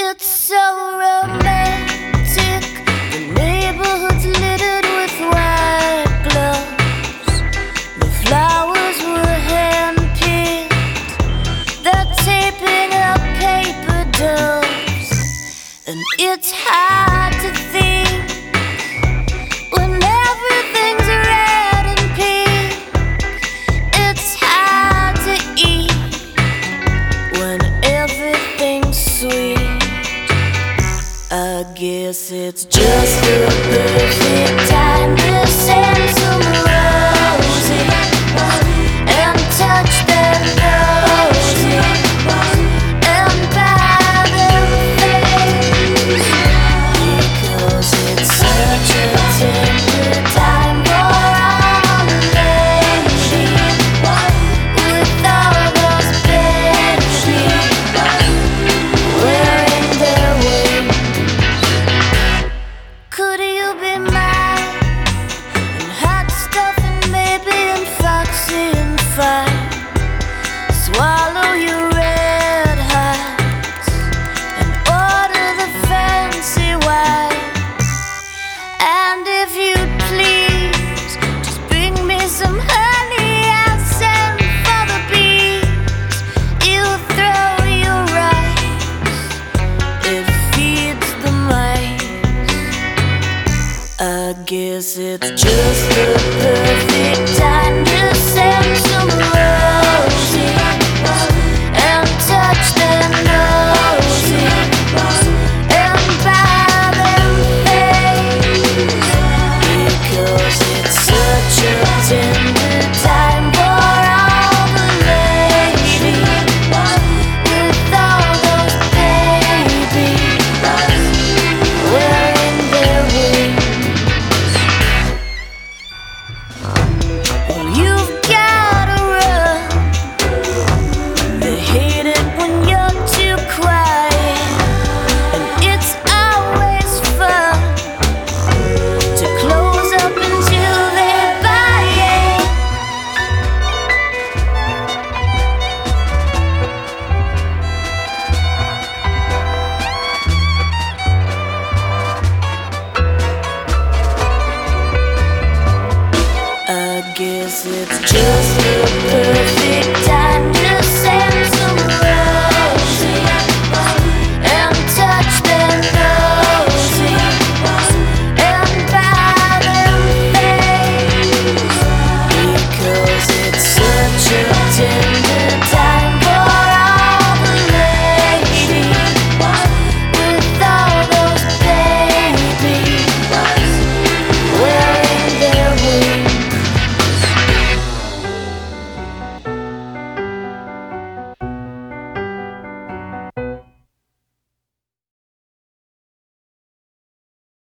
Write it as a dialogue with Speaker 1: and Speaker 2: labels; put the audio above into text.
Speaker 1: It's so romantic. The neighborhood's littered with white gloves. The flowers were hand-picked. They're taping up paper doves. And it's hard to think when everything's red and pink. It's hard to eat when everything's sweet. I guess it's just the perfect time to send some roses and touch their noses and buy them things, because it's such a tender time for our lady with all those babies wearing their wings. Could you be mine and hot stuff and maybe and foxy and fine? Swallow your red hearts and order the fancy wine. And if you'd please, just bring me some honey. I'll send for the bees. You throw your rice, it feeds the mice. I guess it's just the perfect time to send some roses and touch their noses and buy them things, because it's such a tender time for all the ladies with all those babies wearing their wings. Well, you've gotta run. They hate it when you're too quiet, and it's always fun to close up until they buy it. I guess it's just the perfect time